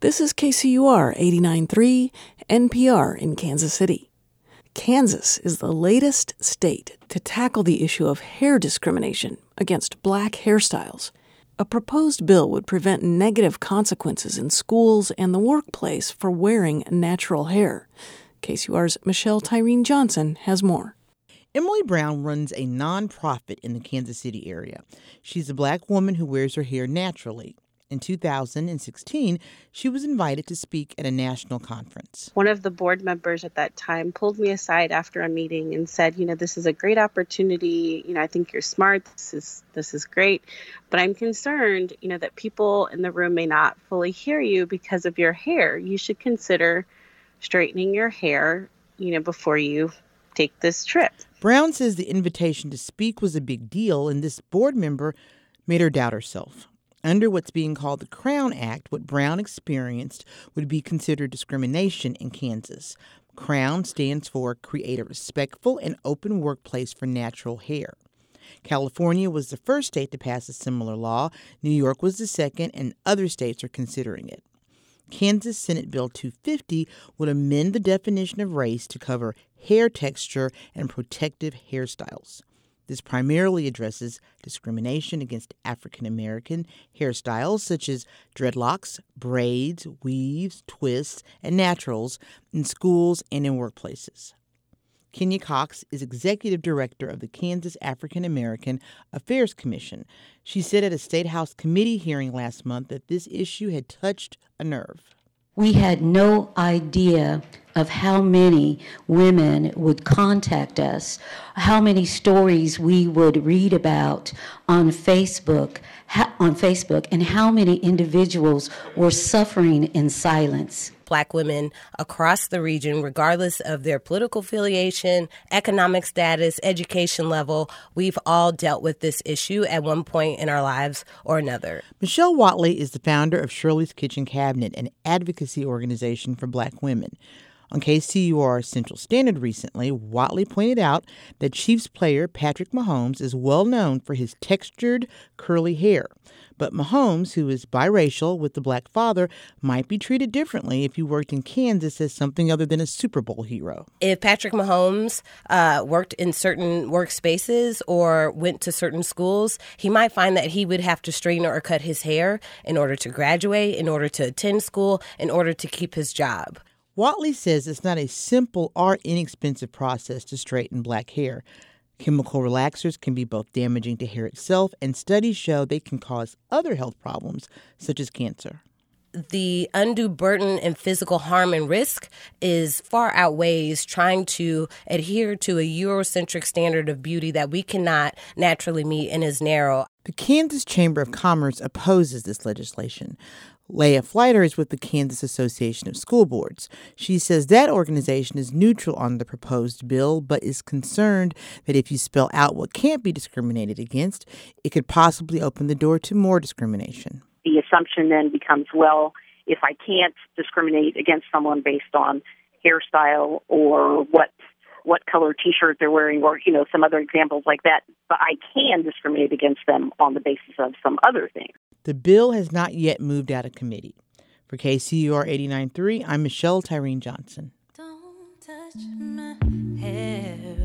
This is KCUR 89.3 NPR in Kansas City. Kansas is the latest state to tackle the issue of hair discrimination against black hairstyles. A proposed bill would prevent negative consequences in schools and the workplace for wearing natural hair. KCUR's Michelle Tyreen Johnson has more. Emily Brown runs a nonprofit in the Kansas City area. She's a black woman who wears her hair naturally. In 2016, she was invited to speak at a national conference. One of the board members at that time pulled me aside after a meeting and said, this is a great opportunity. I think you're smart. This is great. But I'm concerned, that people in the room may not fully hear you because of your hair. You should consider straightening your hair, before you take this trip. Brown says the invitation to speak was a big deal, and this board member made her doubt herself. Under what's being called the Crown Act, what Brown experienced would be considered discrimination in Kansas. Crown stands for Create a Respectful and Open Workplace for Natural Hair. California was the first state to pass a similar law. New York was the second, and other states are considering it. Kansas Senate Bill 250 would amend the definition of race to cover hair texture and protective hairstyles. This primarily addresses discrimination against African American hairstyles such as dreadlocks, braids, weaves, twists, and naturals in schools and in workplaces. Kenya Cox is executive director of the Kansas African American Affairs Commission. She said at a State House committee hearing last month that this issue had touched a nerve. We had no idea of how many women would contact us, how many stories we would read about on Facebook, and how many individuals were suffering in silence. Black women across the region, regardless of their political affiliation, economic status, education level, we've all dealt with this issue at one point in our lives or another. Michelle Watley is the founder of Shirley's Kitchen Cabinet, an advocacy organization for black women. On KCUR Central Standard recently, Watley pointed out that Chiefs player Patrick Mahomes is well known for his textured, curly hair. But Mahomes, who is biracial with a black father, might be treated differently if he worked in Kansas as something other than a Super Bowl hero. If Patrick Mahomes worked in certain workspaces or went to certain schools, he might find that he would have to straighten or cut his hair in order to graduate, in order to attend school, in order to keep his job. Watley says it's not a simple or inexpensive process to straighten black hair. Chemical relaxers can be both damaging to hair itself, and studies show they can cause other health problems, such as cancer. The undue burden and physical harm and risk is far outweighs trying to adhere to a Eurocentric standard of beauty that we cannot naturally meet and is narrow. The Kansas Chamber of Commerce opposes this legislation. Leah Fleiter is with the Kansas Association of School Boards. She says that organization is neutral on the proposed bill, but is concerned that if you spell out what can't be discriminated against, it could possibly open the door to more discrimination. The assumption then becomes, well, if I can't discriminate against someone based on hairstyle or what color T-shirt they're wearing or, some other examples like that, but I can discriminate against them on the basis of some other things. The bill has not yet moved out of committee. For KCUR 89.3, I'm Michelle Tyreen Johnson. Don't touch my hair.